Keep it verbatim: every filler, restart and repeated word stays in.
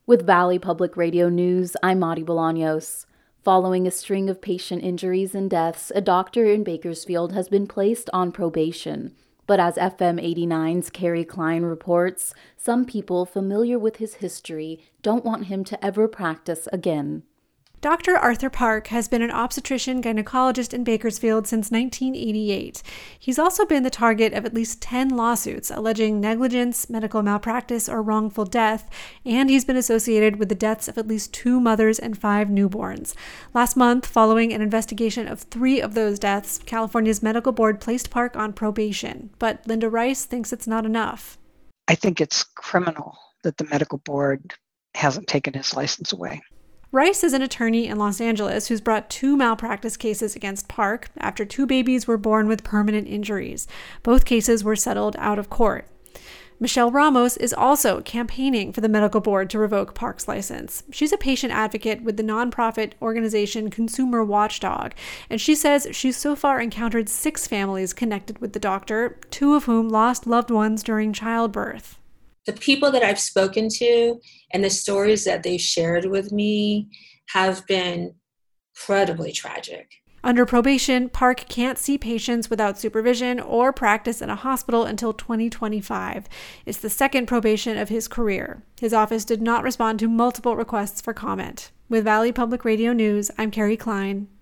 With Valley Public Radio News, I'm Madi Bolaños. Following a string of patient injuries and deaths, a doctor in Bakersfield has been placed on probation. But as F M eighty-nine's Carrie Klein reports, some people familiar with his history don't want him to ever practice again. Doctor Arthur Park has been an obstetrician-gynecologist in Bakersfield since nineteen eighty-eight. He's also been the target of at least ten lawsuits alleging negligence, medical malpractice, or wrongful death, and he's been associated with the deaths of at least two mothers and five newborns. Last month, following an investigation of three of those deaths, California's medical board placed Park on probation. But Linda Rice thinks it's not enough. I think it's criminal that the medical board hasn't taken his license away. Rice is an attorney in Los Angeles who's brought two malpractice cases against Park after two babies were born with permanent injuries. Both cases were settled out of court. Michelle Ramos is also campaigning for the medical board to revoke Park's license. She's a patient advocate with the nonprofit organization Consumer Watchdog, and she says she's so far encountered six families connected with the doctor, two of whom lost loved ones during childbirth. The people that I've spoken to and the stories that they've shared with me have been incredibly tragic. Under probation, Park can't see patients without supervision or practice in a hospital until twenty twenty-five. It's the second probation of his career. His office did not respond to multiple requests for comment. With Valley Public Radio News, I'm Carrie Klein.